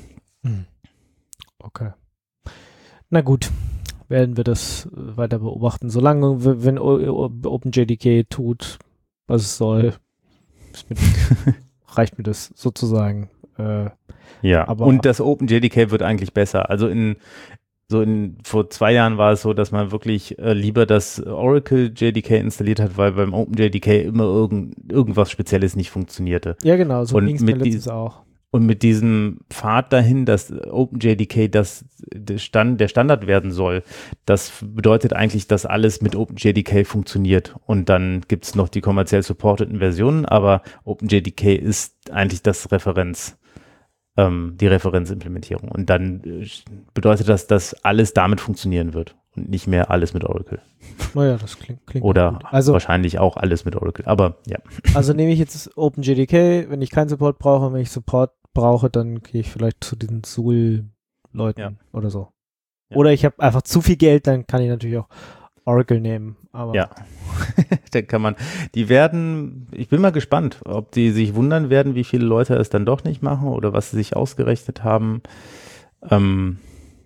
Okay. Na gut, werden wir das äh, weiter beobachten. Solange, w- wenn O- O- OpenJDK tut, was es soll, ist mir, reicht mir das sozusagen. Äh, Ja, Aber- und das OpenJDK wird eigentlich besser. Also in so in vor zwei Jahren war es so, dass man wirklich äh, lieber das Oracle J D K installiert hat, weil beim OpenJDK immer irgend, irgendwas Spezielles nicht funktionierte. ja, genau, so Und ging es mir mit letztens dies- auch. Und mit diesem Pfad dahin, dass OpenJDK das, der, Stand, der Standard werden soll, das bedeutet eigentlich, dass alles mit OpenJDK funktioniert. Und dann gibt es noch die kommerziell supporteten Versionen, aber OpenJDK ist eigentlich das Referenz, ähm, die Referenzimplementierung. Und dann äh, bedeutet das, dass alles damit funktionieren wird. und nicht mehr alles mit Oracle. Naja, das klingt, klingt Oder gut. Also, wahrscheinlich auch alles mit Oracle, aber ja. Also nehme ich jetzt OpenJDK, wenn ich keinen Support brauche, wenn ich Support brauche, dann gehe ich vielleicht zu diesen Zool-Leuten Ja. oder so. Ja. Oder ich habe einfach zu viel Geld, dann kann ich natürlich auch Oracle nehmen. Aber Ja, da kann man, die werden, ich bin mal gespannt, ob die sich wundern werden, wie viele Leute es dann doch nicht machen oder was sie sich ausgerechnet haben. Ähm,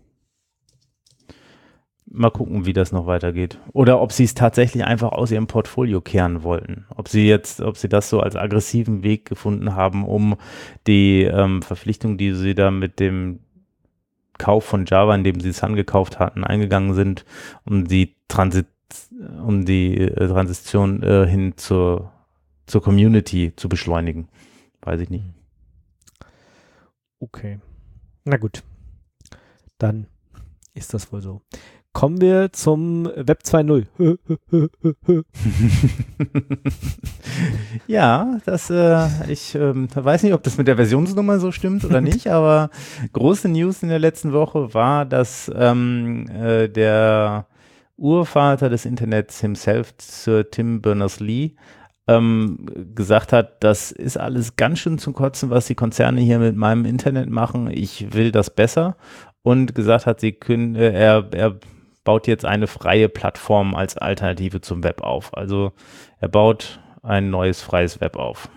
mal gucken, wie das noch weitergeht. Oder ob sie es tatsächlich einfach aus ihrem Portfolio kehren wollten. Ob sie jetzt, ob sie das so als aggressiven Weg gefunden haben, um die ähm, Verpflichtung, die sie da mit dem Kauf von Java, in dem sie es angekauft hatten, eingegangen sind, um die Transit um die äh, Transition äh, hin zur, zur Community zu beschleunigen. Weiß ich nicht. okay. Na gut. Dann ist das wohl so. Kommen wir zum Web zwei Punkt null. Ja, das, äh, ich ähm, weiß nicht, ob das mit der Versionsnummer so stimmt oder nicht, aber große News in der letzten Woche war, dass ähm, äh, der Urvater des Internets himself, Sir Tim Berners-Lee, ähm, gesagt hat, das ist alles ganz schön zum Kotzen, was die Konzerne hier mit meinem Internet machen. Ich will das besser. Und gesagt hat, sie können, äh, er, er baut jetzt eine freie Plattform als Alternative zum Web auf. Also er baut ein neues freies Web auf.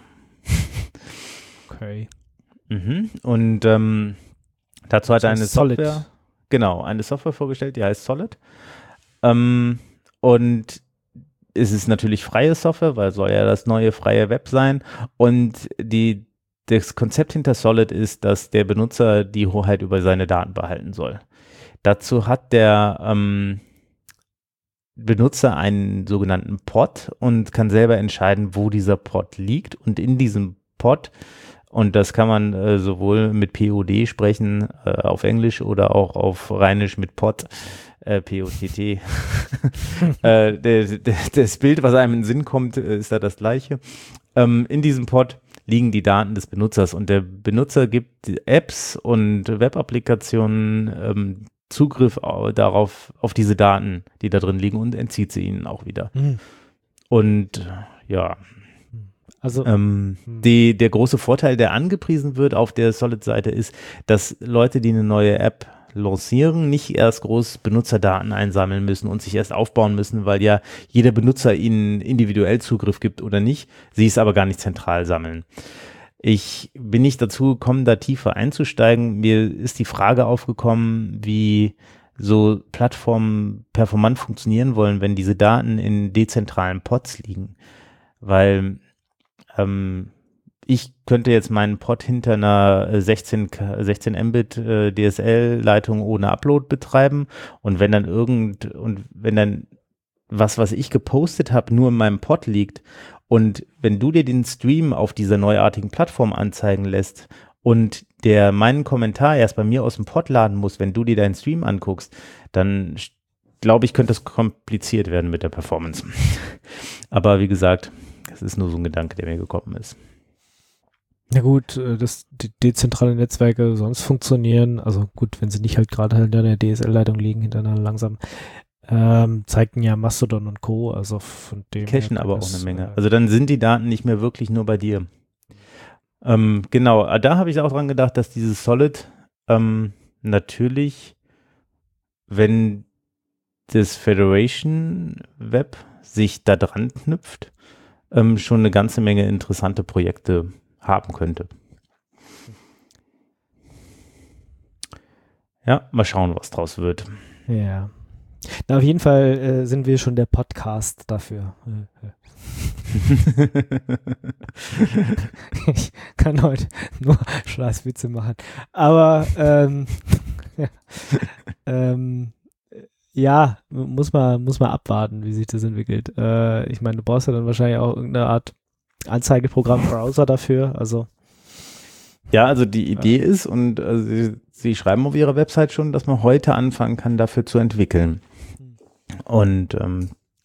Okay. Mhm. Und ähm, dazu hat er eine Solid. Software, genau, eine Software vorgestellt, die heißt Solid. Ähm, und es ist natürlich freie Software, weil soll ja das neue freie Web sein. Und die, das Konzept hinter Solid ist, dass der Benutzer die Hoheit über seine Daten behalten soll. Dazu hat der ähm, Benutzer einen sogenannten Pod und kann selber entscheiden, wo dieser Pod liegt. Und in diesem Pod, und das kann man äh, sowohl mit P O D sprechen, äh, auf Englisch oder auch auf Rheinisch mit Pod, äh, P O T T. äh, der, der, das Bild, was einem in den Sinn kommt, ist da das gleiche. Ähm, in diesem Pod liegen die Daten des Benutzers und der Benutzer gibt Apps und Web-Applikationen ähm, Zugriff darauf, auf diese Daten, die da drin liegen, und entzieht sie ihnen auch wieder. Mhm. Und ja, Also ähm, hm. die, der große Vorteil, der angepriesen wird auf der Solid-Seite, ist, dass Leute, die eine neue App lancieren, nicht erst groß Benutzerdaten einsammeln müssen und sich erst aufbauen müssen, weil ja jeder Benutzer ihnen individuell Zugriff gibt oder nicht, sie es aber gar nicht zentral sammeln. Ich bin nicht dazu gekommen, da tiefer einzusteigen. Mir ist die Frage aufgekommen, wie so Plattformen performant funktionieren wollen, wenn diese Daten in dezentralen Pods liegen. Weil ähm, ich könnte jetzt meinen Pod hinter einer sechzehn Mbit äh, D S L-Leitung ohne Upload betreiben, und wenn dann irgend und wenn dann was, was ich gepostet habe, nur in meinem Pod liegt, und wenn du dir den Stream auf dieser neuartigen Plattform anzeigen lässt und der meinen Kommentar erst bei mir aus dem Pod laden muss, wenn du dir deinen Stream anguckst, dann glaube ich, könnte das kompliziert werden mit der Performance. Aber wie gesagt, das ist nur so ein Gedanke, der mir gekommen ist. Na gut, dass die dezentrale Netzwerke sonst funktionieren, also gut, wenn sie nicht halt gerade hinter einer D S L-Leitung liegen, hinter einer langsamen, ähm, zeigten ja Mastodon und Co., also von dem Cachen her aber auch das, eine Menge. äh, Also dann sind die Daten nicht mehr wirklich nur bei dir. Ähm, genau, da habe ich auch dran gedacht, dass dieses Solid ähm, natürlich, wenn das Federation Web sich da dran knüpft, ähm, schon eine ganze Menge interessante Projekte haben könnte. Ja, mal schauen, was draus wird. Ja. Na, auf jeden Fall äh, sind wir schon der Podcast dafür. Ich kann heute nur Scheißwitze machen. Aber ähm, ja, ähm, ja, muss man, muss man abwarten, wie sich das entwickelt. Äh, ich meine, du brauchst ja dann wahrscheinlich auch irgendeine Art Anzeigeprogramm, Browser dafür. Also Ja, also die Idee ja. ist, und also sie, sie schreiben auf ihrer Website schon, dass man heute anfangen kann, dafür zu entwickeln. Und ähm,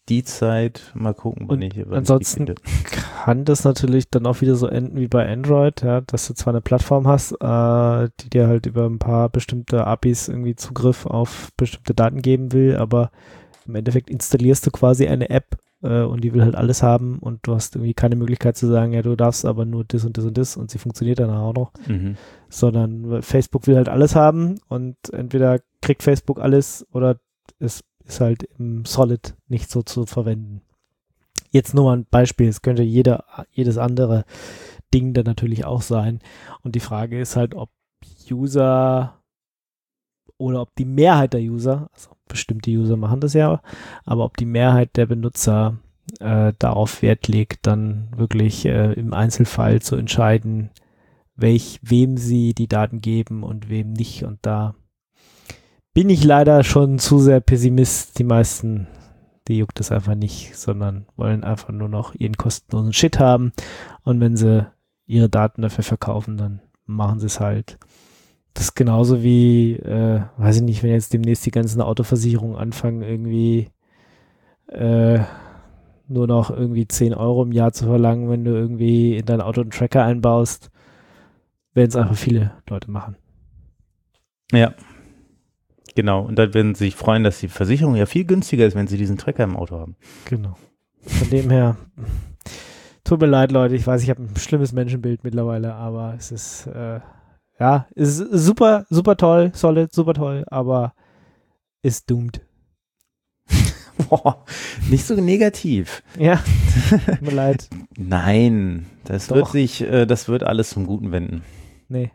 die Zeit, mal gucken, wann Und ich wann ansonsten ich die finde. kann das natürlich dann auch wieder so enden wie bei Android, ja, dass du zwar eine Plattform hast, äh, die dir halt über ein paar bestimmte A P Is irgendwie Zugriff auf bestimmte Daten geben will, aber im Endeffekt installierst du quasi eine App äh, und die will halt alles haben und du hast irgendwie keine Möglichkeit zu sagen, ja, du darfst aber nur das und das und das und sie funktioniert dann auch noch, Mhm. sondern Facebook will halt alles haben und entweder kriegt Facebook alles oder es ist halt im Solid nicht so zu verwenden. Jetzt nur mal ein Beispiel, es könnte jeder, jedes andere Ding dann natürlich auch sein. Und die Frage ist halt, ob User oder ob die Mehrheit der User, also bestimmte User machen das ja, aber ob die Mehrheit der Benutzer äh, darauf Wert legt, dann wirklich äh, im Einzelfall zu entscheiden, welch, wem sie die Daten geben und wem nicht. Und da bin ich leider schon zu sehr Pessimist. Die meisten, die juckt es einfach nicht, sondern wollen einfach nur noch ihren kostenlosen Shit haben. Und wenn sie ihre Daten dafür verkaufen, dann machen sie es halt. Das ist genauso wie, äh, weiß ich nicht, wenn jetzt demnächst die ganzen Autoversicherungen anfangen, irgendwie äh, nur noch irgendwie zehn Euro im Jahr zu verlangen, wenn du irgendwie in dein Auto einen Tracker einbaust, werden es einfach viele Leute machen. Ja. Genau, und dann werden sie sich freuen, dass die Versicherung ja viel günstiger ist, wenn sie diesen Tracker im Auto haben. Genau. Von dem her, tut mir leid, Leute, ich weiß, ich habe ein schlimmes Menschenbild mittlerweile, aber es ist, äh, ja, es ist super, super toll, solid, super toll, aber ist doomed. Boah, nicht so negativ. Ja, tut mir leid. Nein, das Doch. wird sich, äh, das wird alles zum Guten wenden. Nee.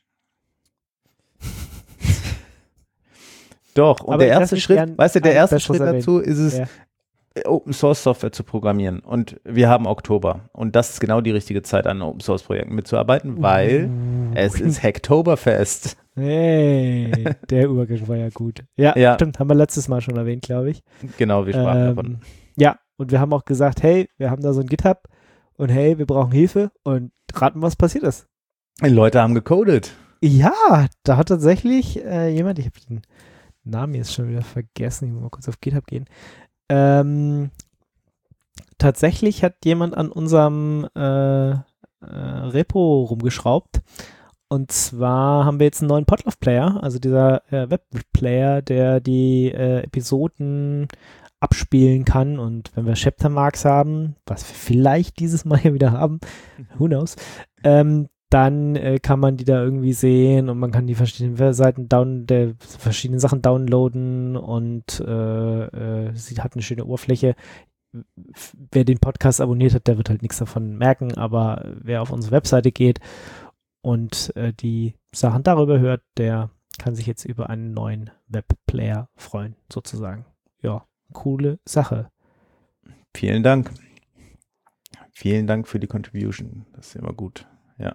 Doch, und Aber der ich lass erste mich Schritt, gern weißt du, der ein erste Besseres Schritt erwähnen. dazu ist es, Ja. Open Source Software zu programmieren. Und wir haben Oktober. Und das ist genau die richtige Zeit, an Open Source Projekten mitzuarbeiten, weil Uh. es ist Hacktoberfest. Hey, der Übergang war ja gut. Ja, Ja. stimmt, haben wir letztes Mal schon erwähnt, glaube ich. Genau, wir sprachen davon. Ähm, ja, und wir haben auch gesagt, hey, wir haben da so ein GitHub und hey, wir brauchen Hilfe und raten, was passiert ist. Die Leute haben gecodet. Ja, da hat tatsächlich äh, jemand, ich habe den Namen jetzt schon wieder vergessen, ich muss mal kurz auf GitHub gehen. Ähm, tatsächlich hat jemand an unserem äh, äh, Repo rumgeschraubt. Und zwar haben wir jetzt einen neuen Podlove-Player, also dieser äh, Webplayer, der die äh, Episoden abspielen kann. Und wenn wir Chaptermarks haben, was wir vielleicht dieses Mal hier wieder haben, who knows, ähm, dann äh, kann man die da irgendwie sehen und man kann die verschiedenen Seiten down, der verschiedenen Sachen downloaden und äh, äh, sie hat eine schöne Oberfläche. Wer den Podcast abonniert hat, der wird halt nichts davon merken, aber wer auf unsere Webseite geht und äh, die Sachen darüber hört, der kann sich jetzt über einen neuen Webplayer freuen, sozusagen. Ja, coole Sache. Vielen Dank. Vielen Dank für die Contribution. Das ist immer gut. Ja.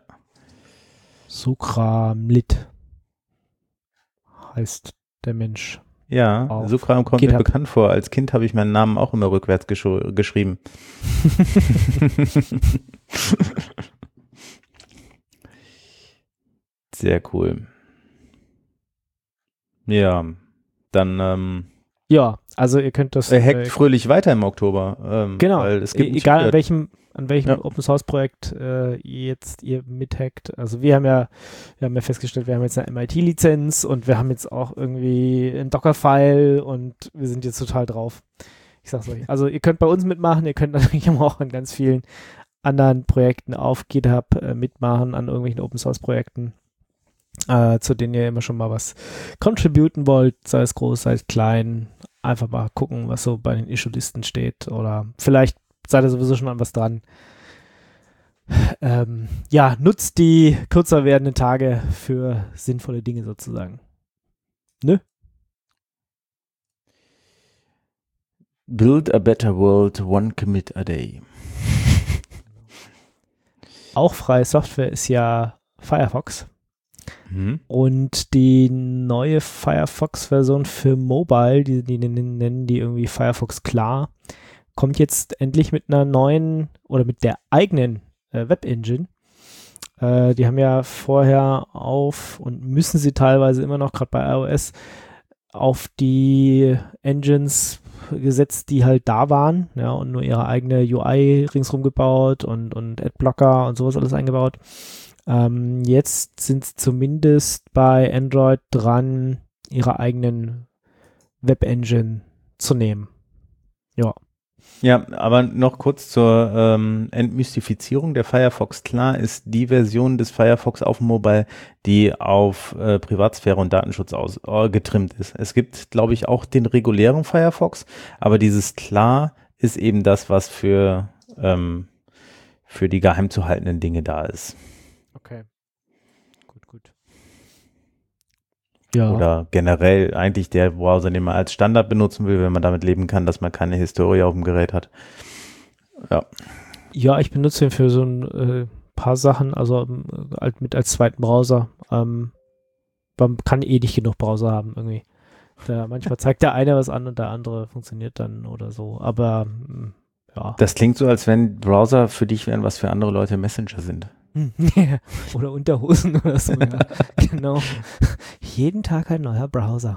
Sukramlit heißt der Mensch. Ja, Auf Sukram kommt GitHub. mir bekannt vor. Als Kind habe ich meinen Namen auch immer rückwärts gesch- geschrieben. Sehr cool. Ja, dann ähm, Ja, also ihr könnt das er hackt äh, fröhlich weiter im Oktober. Ähm, genau, Weil es gibt e- ein egal an Secret. welchem an welchem Ja. Open Source Projekt äh, jetzt ihr mithackt. Also wir haben ja wir haben ja festgestellt, wir haben jetzt eine M I T-Lizenz und wir haben jetzt auch irgendwie ein Docker-File und wir sind jetzt total drauf. Ich sag's euch. Also ihr könnt bei uns mitmachen, ihr könnt natürlich auch an ganz vielen anderen Projekten auf GitHub äh, mitmachen, an irgendwelchen Open Source Projekten, äh, zu denen ihr immer schon mal was contributen wollt, sei es groß, sei es klein. Einfach mal gucken, was so bei den Issue-Listen steht oder vielleicht seid ihr sowieso schon an was dran. Ähm, ja, nutzt die kürzer werdenden Tage für sinnvolle Dinge sozusagen. Ne? Build a better world, one commit a day. Auch freie Software ist ja Firefox. Mhm. Und die neue Firefox-Version für Mobile, die, die nennen die irgendwie Firefox Klar, kommt jetzt endlich mit einer neuen oder mit der eigenen äh, Web-Engine. Äh, die haben ja vorher auf und müssen sie teilweise immer noch, gerade bei iOS, auf die Engines gesetzt, die halt da waren, ja, und nur ihre eigene U I ringsrum gebaut und, und Adblocker und sowas alles eingebaut. Ähm, jetzt sind sie zumindest bei Android dran, ihre eigenen Web-Engine zu nehmen. Ja. Ja, aber noch kurz zur ähm, Entmystifizierung. Der Firefox klar ist die Version des Firefox auf dem Mobile, die auf äh, Privatsphäre und Datenschutz aus, äh, getrimmt ist. Es gibt, glaube ich, auch den regulären Firefox, aber dieses klar ist eben das, was für, ähm, für die geheim zu haltenden Dinge da ist. Okay. Gut, gut. Ja. Oder generell eigentlich der Browser, den man als Standard benutzen will, wenn man damit leben kann, dass man keine Historie auf dem Gerät hat. Ja. Ja, ich benutze ihn für so ein äh, paar Sachen, also ähm, halt mit als zweiten Browser. Ähm, man kann eh nicht genug Browser haben irgendwie. Da, manchmal zeigt der eine was an und der andere funktioniert dann oder so. Aber mh, ja. Das klingt so, als wenn Browser für dich wären, was für andere Leute Messenger sind. Oder Unterhosen oder so, ja. Genau. Jeden Tag ein neuer Browser.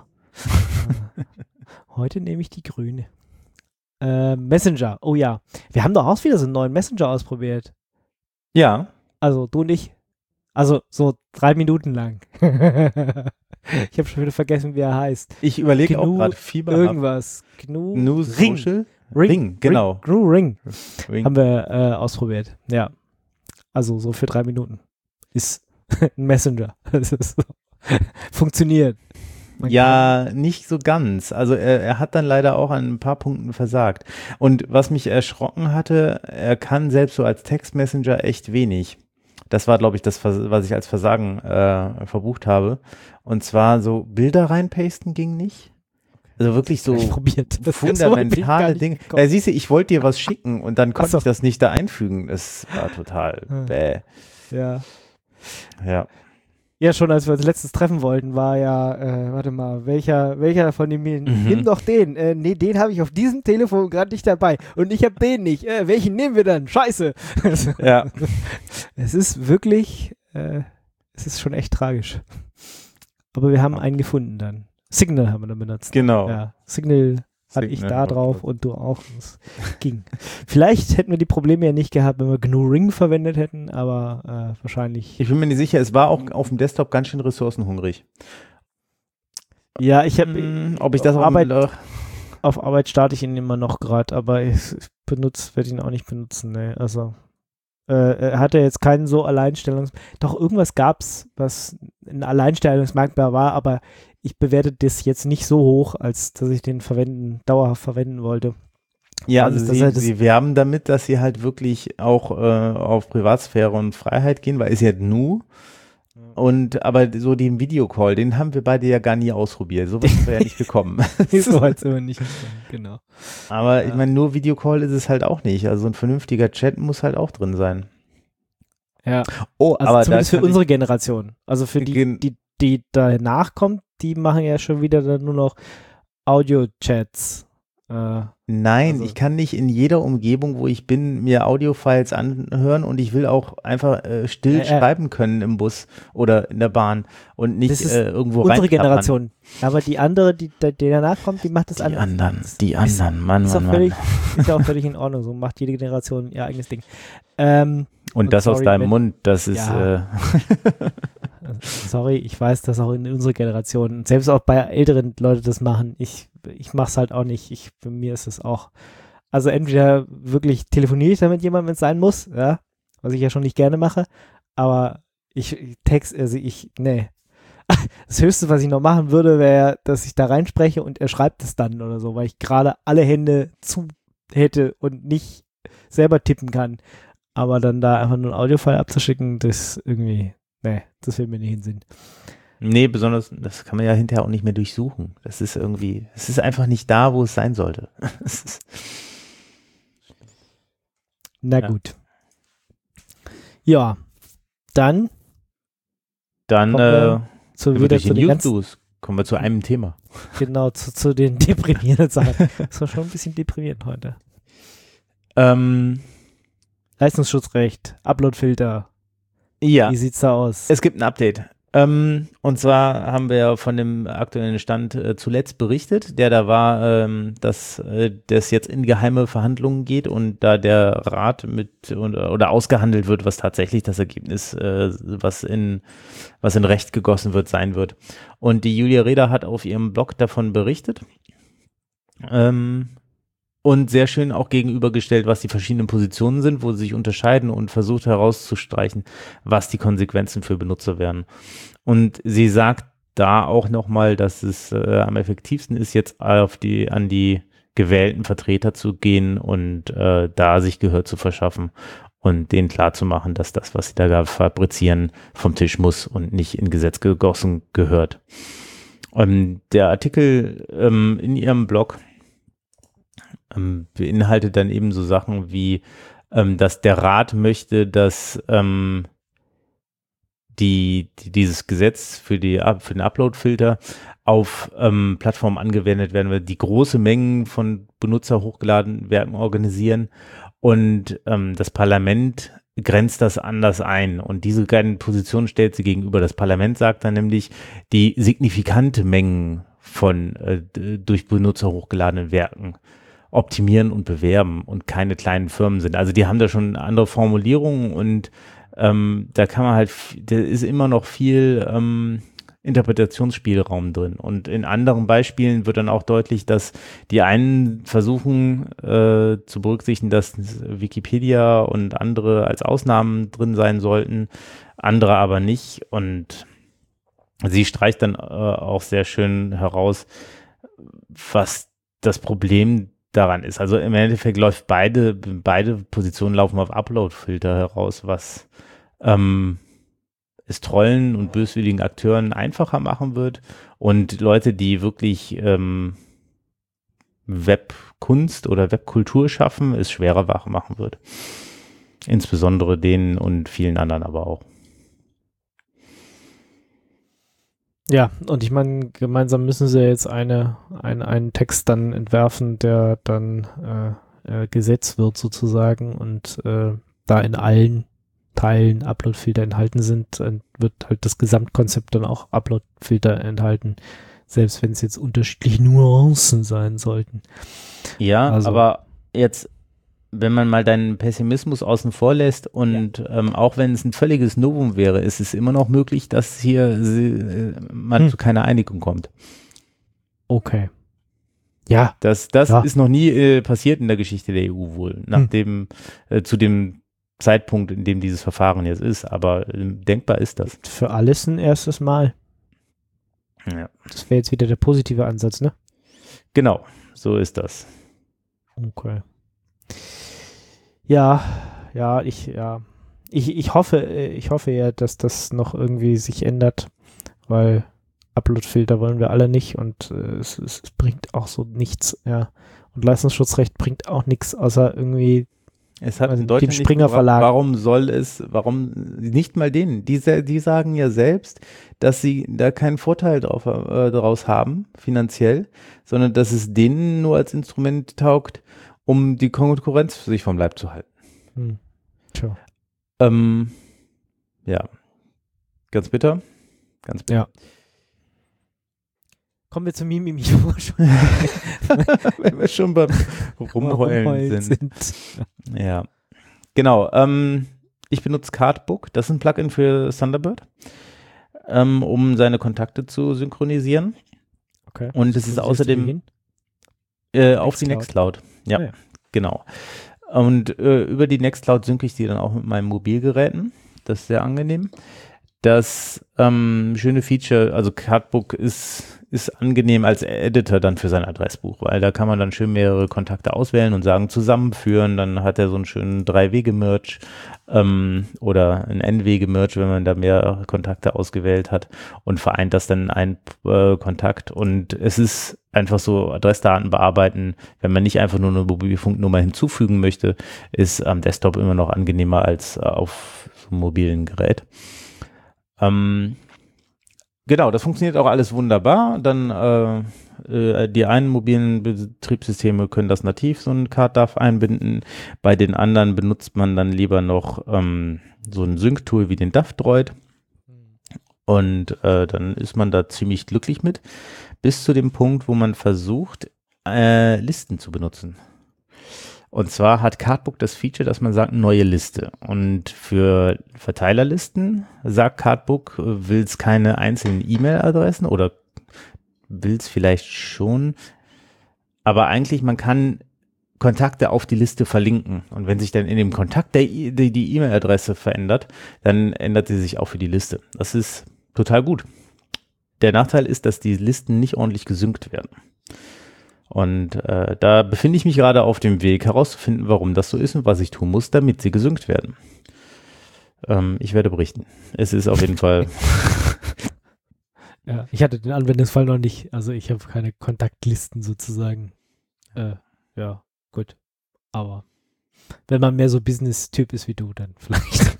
Heute nehme ich die grüne. Äh, Messenger, oh ja. Wir haben doch auch wieder so einen neuen Messenger ausprobiert. Ja. Also du und ich. Also so drei Minuten lang. Ich habe schon wieder vergessen, wie er heißt. Ich überlege Gnu auch gerade Fieber. Irgendwas. Gnu, Gnu Ring. Social? Ring. Ring, genau. Ring. Gnu Ring. Ring. Haben wir äh, ausprobiert. Ja. Also so für drei Minuten. Ist ein Messenger. Das ist so. Funktioniert. Man Ja, nicht so ganz. Also er, er hat dann leider auch an ein paar Punkten versagt. Und was mich erschrocken hatte, er kann selbst so als Textmessenger echt wenig. Das war, glaube ich, das, was ich als Versagen äh, verbucht habe. Und zwar so Bilder reinpasten ging nicht. Also wirklich so probiert. fundamentale so Dinge. Ja, siehst du, ich wollte dir was schicken und dann konnte so. ich das nicht da einfügen. Das war total bäh. Ja. Ja. Ja, schon als wir uns letztens treffen wollten, war ja, äh, warte mal, welcher, welcher von den Medien? Mhm. Nimm doch den. Äh, nee, den habe ich auf diesem Telefon gerade nicht dabei. Und ich habe den nicht. Äh, welchen nehmen wir dann? Scheiße. Ja. Es ist wirklich, äh, es ist schon echt tragisch. Aber wir haben einen gefunden dann. Signal haben wir dann benutzt. Genau. Ja, Signal hatte ich da drauf und du auch. Es ging. Vielleicht hätten wir die Probleme ja nicht gehabt, wenn wir Gnu Ring verwendet hätten, aber äh, wahrscheinlich. Ich bin mir nicht sicher, es war auch auf dem Desktop ganz schön ressourcenhungrig. Ja, ich habe Hm, ob ich das auf auch Arbeit, mit, auf Arbeit starte ich ihn immer noch gerade, aber ich, ich benutze, werde ihn auch nicht benutzen, ne. Also äh, er hatte jetzt keinen so Alleinstellungs... Doch, irgendwas gab es, was ein Alleinstellungsmerkmal war, aber ich bewerte das jetzt nicht so hoch, als dass ich den verwenden, dauerhaft verwenden wollte. Ja, Also, also das sie, heißt, das- sie werben damit, dass sie halt wirklich auch äh, auf Privatsphäre und Freiheit gehen, weil ist ja G N U. Und aber so den Videocall, den haben wir beide ja gar nie ausprobiert. So was wir ja nicht bekommen. so als immer nicht. Genau. Aber Ja. ich meine, nur Videocall ist es halt auch nicht. Also ein vernünftiger Chat muss halt auch drin sein. Ja. Oh, Also aber zumindest da für kann unsere Generation. Also für die, Gen- die, die danach kommt, die machen ja schon wieder dann nur noch Audio-Chats. Äh, Nein, Also- ich kann nicht in jeder Umgebung, wo ich bin, mir Audiofiles anhören und ich will auch einfach äh, still Äh, äh. schreiben können im Bus oder in der Bahn und nicht Das ist äh, irgendwo unsere reinklappern. Generation. Aber die andere, die, die danach kommt, die macht das Die anders. anderen, die Ist- anderen, Mann, Ist Mann, auch Mann. völlig, ist ja auch völlig in Ordnung. So macht jede Generation ihr eigenes Ding. Ähm, Und und das aus sorry, deinem wenn- Mund, das ist, Ja. äh, sorry, ich weiß, dass auch in unserer Generation, selbst auch bei älteren Leuten das machen. Ich, ich mach's halt auch nicht. Ich, bei mir ist es auch. Also entweder wirklich telefoniere ich da mit jemandem, wenn es sein muss, ja, was ich ja schon nicht gerne mache, aber ich, ich text, also ich, nee. Das Höchste, was ich noch machen würde, wäre, dass ich da reinspreche und er schreibt es dann oder so, weil ich gerade alle Hände zu hätte und nicht selber tippen kann. Aber dann da einfach nur ein Audiofile abzuschicken, das irgendwie, nee, das will mir nicht in den Sinn. nee, besonders, das kann man ja hinterher auch nicht mehr durchsuchen. Das ist irgendwie, es ist einfach nicht da, wo es sein sollte. Es ist- Na Ja. gut. Ja, dann Dann Kommen äh, wir zu, über wieder die zu den ganzen, News kommen wir zu einem Thema. genau, zu, zu den deprimierenden Sachen. Das war schon ein bisschen deprimierend heute. Ähm, Leistungsschutzrecht, Uploadfilter, ja, wie sieht's da aus? es gibt ein Update. Ähm, und zwar haben wir ja von dem aktuellen Stand äh, zuletzt berichtet, der da war, ähm, dass äh, das jetzt in geheime Verhandlungen geht und da der Rat mit oder, oder ausgehandelt wird, was tatsächlich das Ergebnis, äh, was in was in Recht gegossen wird, sein wird. Und die Julia Reda hat auf ihrem Blog davon berichtet. Ähm, Und sehr schön auch gegenübergestellt, was die verschiedenen Positionen sind, wo sie sich unterscheiden und versucht herauszustreichen, was die Konsequenzen für Benutzer wären. Und sie sagt da auch nochmal, dass es äh, am effektivsten ist, jetzt auf die, an die gewählten Vertreter zu gehen und äh, da sich Gehör zu verschaffen und denen klarzumachen, dass das, was sie da fabrizieren, vom Tisch muss und nicht in Gesetz gegossen gehört. Und der Artikel ähm, in ihrem Blog Ähm, beinhaltet dann eben so Sachen wie, ähm, dass der Rat möchte, dass ähm, die, die dieses Gesetz für die für den Upload-Filter auf ähm, Plattformen angewendet werden, weil die große Mengen von Benutzer hochgeladenen Werken organisieren und ähm, das Parlament grenzt das anders ein und diese beiden Positionen stellt sie gegenüber. Das Parlament sagt dann nämlich, die signifikante Mengen von äh, durch Benutzer hochgeladenen Werken optimieren und bewerben und keine kleinen Firmen sind. Also die haben da schon andere Formulierungen und ähm, da kann man halt, da ist immer noch viel ähm, Interpretationsspielraum drin. Und in anderen Beispielen wird dann auch deutlich, dass die einen versuchen äh, zu berücksichtigen, dass Wikipedia und andere als Ausnahmen drin sein sollten, andere aber nicht. Und sie streicht dann äh, auch sehr schön heraus, was das Problem daran ist. Also im Endeffekt läuft beide, beide Positionen laufen auf Upload-Filter heraus, was ähm, es Trollen und böswilligen Akteuren einfacher machen wird und Leute, die wirklich ähm, Webkunst oder Webkultur schaffen, es schwerer wach machen wird. Insbesondere denen und vielen anderen aber auch. Ja, und ich meine, gemeinsam müssen sie jetzt eine, ein, einen Text dann entwerfen, der dann äh, äh, Gesetz wird sozusagen und äh, da in allen Teilen Upload-Filter enthalten sind, äh, wird halt das Gesamtkonzept dann auch Upload-Filter enthalten, selbst wenn es jetzt unterschiedliche Nuancen sein sollten. Ja, also, aber jetzt, wenn man mal deinen Pessimismus außen vor lässt und ja. ähm, auch wenn es ein völliges Novum wäre, ist es immer noch möglich, dass hier äh, man hm. zu keiner Einigung kommt. Okay. Ja. Das, das ja. ist noch nie äh, passiert in der Geschichte der E U wohl, nach hm. dem, äh, zu dem Zeitpunkt, in dem dieses Verfahren jetzt ist, aber äh, denkbar ist das. Für alles ein erstes Mal. Ja. Das wäre jetzt wieder der positive Ansatz, ne? Genau, so ist das. Okay. Ja, ja, ich, ja, ich, ich hoffe, ich hoffe ja, dass das noch irgendwie sich ändert, weil Upload-Filter wollen wir alle nicht und äh, es, es bringt auch so nichts, ja. Und Leistungsschutzrecht bringt auch nichts, außer irgendwie es hat also in Deutschland dem Springer Verlag. Warum soll es, warum nicht mal denen? Die, die sagen ja selbst, dass sie da keinen Vorteil drauf, äh, daraus haben, finanziell, sondern dass es denen nur als Instrument taugt, um die Konkurrenz für sich vom Leib zu halten. Hm. Tja. Ähm, ja, ganz bitter. Ganz bitter. Ja. Kommen wir zum Mimimi-Forschung. Wenn wir schon beim Rumheulen sind. sind. Ja, genau. Ähm, ich benutze Cardbook. Das ist ein Plugin für Thunderbird, ähm, um seine Kontakte zu synchronisieren. Okay. Und es ist außerdem äh, auf die Nextcloud. Ja, ah, ja, genau. Und äh, über die Nextcloud synke ich die dann auch mit meinen Mobilgeräten. Das ist sehr angenehm. Das ähm, schöne Feature, also Cardbook ist, ist angenehm als Editor dann für sein Adressbuch, weil da kann man dann schön mehrere Kontakte auswählen und sagen zusammenführen, dann hat er so einen schönen Drei-Wege-Merge ähm, oder ein N-Wege-Merge, wenn man da mehr Kontakte ausgewählt hat und vereint das dann in einen äh, Kontakt und es ist einfach so Adressdaten bearbeiten, wenn man nicht einfach nur eine Mobilfunknummer hinzufügen möchte, ist am Desktop immer noch angenehmer als äh, auf so einem mobilen Gerät. Ähm, genau, das funktioniert auch alles wunderbar. Dann äh, äh, die einen mobilen Betriebssysteme können das nativ so ein CardDAV einbinden. Bei den anderen benutzt man dann lieber noch ähm, so ein Sync-Tool wie den DAV-Droid. Und äh, dann ist man da ziemlich glücklich mit, bis zu dem Punkt, wo man versucht, äh, Listen zu benutzen. Und zwar hat Cardbook das Feature, dass man sagt, neue Liste. Und für Verteilerlisten sagt Cardbook, will es keine einzelnen E-Mail-Adressen oder will es vielleicht schon. Aber eigentlich, man kann Kontakte auf die Liste verlinken. Und wenn sich dann in dem Kontakt der, die, die E-Mail-Adresse verändert, dann ändert sie sich auch für die Liste. Das ist total gut. Der Nachteil ist, dass die Listen nicht ordentlich gesynkt werden. Und äh, da befinde ich mich gerade auf dem Weg herauszufinden, warum das so ist und was ich tun muss, damit sie gesynkt werden. Ähm, ich werde berichten. Es ist auf jeden Fall... Ja, ich hatte den Anwendungsfall noch nicht. Also ich habe keine Kontaktlisten sozusagen. Äh, ja, gut. Aber wenn man mehr so Business-Typ ist wie du, dann vielleicht.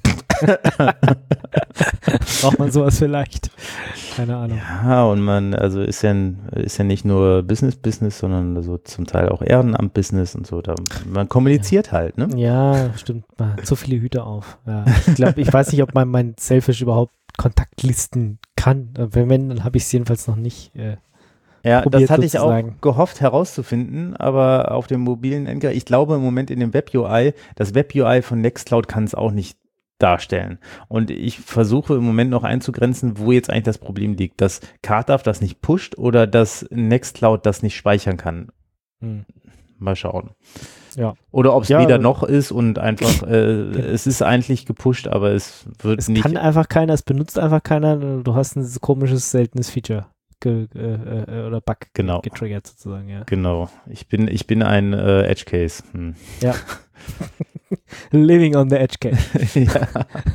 Braucht man sowas vielleicht. Keine Ahnung. Ja, und man, also ist ja, ist ja nicht nur Business-Business, sondern so zum Teil auch Ehrenamt-Business und so. Da, man kommuniziert ja. halt, ne? Ja, stimmt. Man hat so viele Hüte auf. Ja, ich glaube, ich weiß nicht, ob man mein Selfish überhaupt Kontaktlisten kann. Wenn, wenn dann habe ich es jedenfalls noch nicht äh, Ja, probiert, das hatte sozusagen. ich auch gehofft herauszufinden, aber auf dem mobilen Endgerät, ich glaube im Moment in dem Web-U I, das Web-U I von Nextcloud kann es auch nicht darstellen. Und ich versuche im Moment noch einzugrenzen, wo jetzt eigentlich das Problem liegt, dass CardDAV das nicht pusht oder dass Nextcloud das nicht speichern kann. Hm. Mal schauen. Ja. Oder ob es Ja, weder noch ist und einfach, äh, es ist eigentlich gepusht, aber es wird Es nicht. kann einfach keiner, es benutzt einfach keiner. Du hast ein komisches, seltenes Feature ge, äh, äh, oder Bug genau. getriggert sozusagen, ja. Genau. Ich bin, ich bin ein äh, Edge Case. Hm. Ja. Living on the edge case. Ja.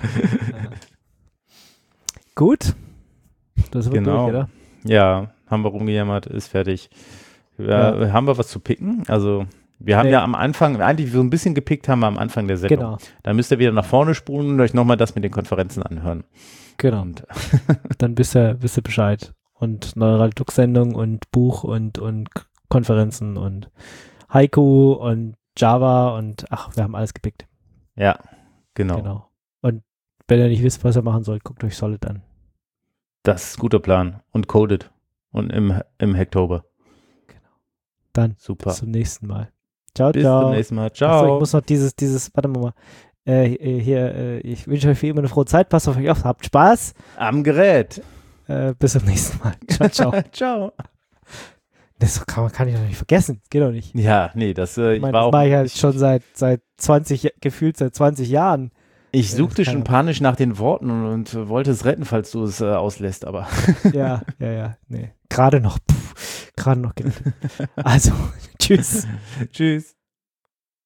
Gut. Das wird Genau. durch, oder? Ja, haben wir rumgejammert, ist fertig. Ja, Ja. Haben wir was zu picken? Also wir haben Nee. ja am Anfang, eigentlich so ein bisschen gepickt haben wir am Anfang der Sendung. Genau. Da müsst ihr wieder nach vorne spulen und euch nochmal das mit den Konferenzen anhören. Genau. Und Dann wisst ihr, wisst ihr Bescheid. Und Neuraltux-Sendung und Buch und, und Konferenzen und Haiku und Java und ach, wir haben alles gepickt. ja, genau. Genau. Und wenn ihr nicht wisst, was ihr machen sollt, guckt euch Solid an. Das ist ein guter Plan. Und coded. Und im, im Hacktober. Dann Super. bis zum nächsten Mal. Ciao, Bis ciao. zum nächsten Mal. Achso, Ciao. ich muss noch dieses, dieses, warte mal, äh, hier, äh, ich wünsche euch wie immer eine frohe Zeit, passt auf euch auf, habt Spaß. Am Gerät. Äh, bis zum nächsten Mal. Ciao, ciao. Ciao. Das kann, man, kann ich doch nicht vergessen, das geht doch nicht. Ja, nee, das, äh, Ich ich meine, war das auch. mache ich halt ich, schon seit, seit zwanzig, gefühlt seit zwanzig Jahren. ich suchte äh, schon panisch nach den Worten und, und wollte es retten, falls du es äh, auslässt, aber. Ja, ja, ja, nee. Gerade noch, gerade noch gerettet. Also, tschüss. Tschüss.